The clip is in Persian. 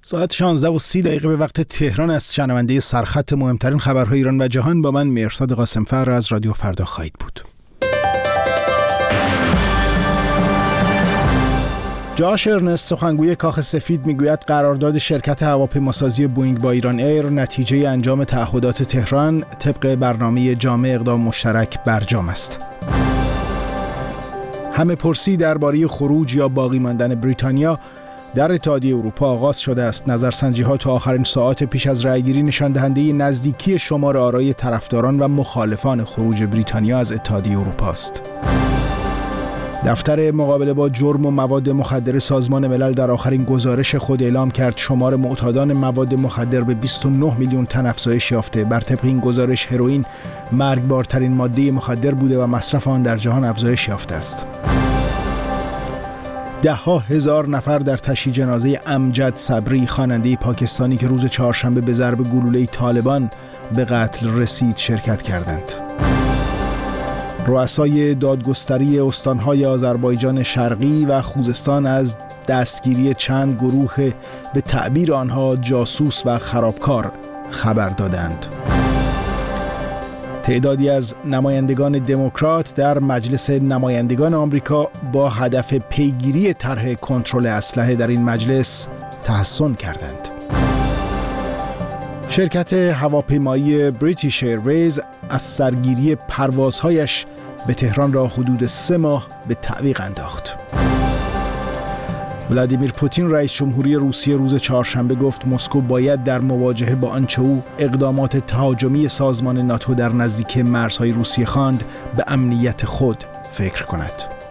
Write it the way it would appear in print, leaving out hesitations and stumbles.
ساعت 16:30 به وقت تهران از شنونده سرخط مهمترین خبرهای ایران و جهان با من مهرزاد قاسمفر از رادیو فردا خواهید بود. جاش ارنست، سخنگوی کاخ سفید، میگوید قرارداد شرکت هواپیماسازی بوئینگ با ایران ایر نتیجه انجام تعهدات تهران طبق برنامه جامع اقدام مشترک برجام است. همه پرسی درباره خروج یا باقی ماندن بریتانیا در اتحادیه اروپا آغاز شده است. نظرسنجی‌ها تا آخرین ساعات پیش از رأیگیری نشان دهنده نزدیکی شمار آرای طرفداران و مخالفان خروج بریتانیا از اتحادیه اروپا است. دفتر مقابله با جرم و مواد مخدر سازمان ملل در آخرین گزارش خود اعلام کرد شمار معتادان مواد مخدر به 29 میلیون تن افزایش یافته. بر طبق این گزارش هروئین مرگبارترین ماده مخدر بوده و مصرف آن در جهان افزایش یافته است. ده‌ها هزار نفر در تشییع جنازه امجد صبری، خواننده پاکستانی که روز چهارشنبه به ضرب گلوله طالبان به قتل رسید، شرکت کردند. رؤسای دادگستری استان‌های آذربایجان شرقی و خوزستان از دستگیری چند گروه به تعبیر آنها جاسوس و خرابکار خبر دادند. تعدادی از نمایندگان دموکرات در مجلس نمایندگان آمریکا با هدف پیگیری طرح کنترل اسلحه در این مجلس تحسن کردند. شرکت هواپیمایی بریتیش ایرویز از سرگیری پروازهایش به تهران را حدود 3 ماه به تعویق انداخت. ولادیمیر پوتین رئیس جمهوری روسیه روز چهارشنبه گفت مسکو باید در مواجهه با آنچه او اقدامات تهاجمی سازمان ناتو در نزدیکی مرزهای روسیه خواند به امنیت خود فکر کند.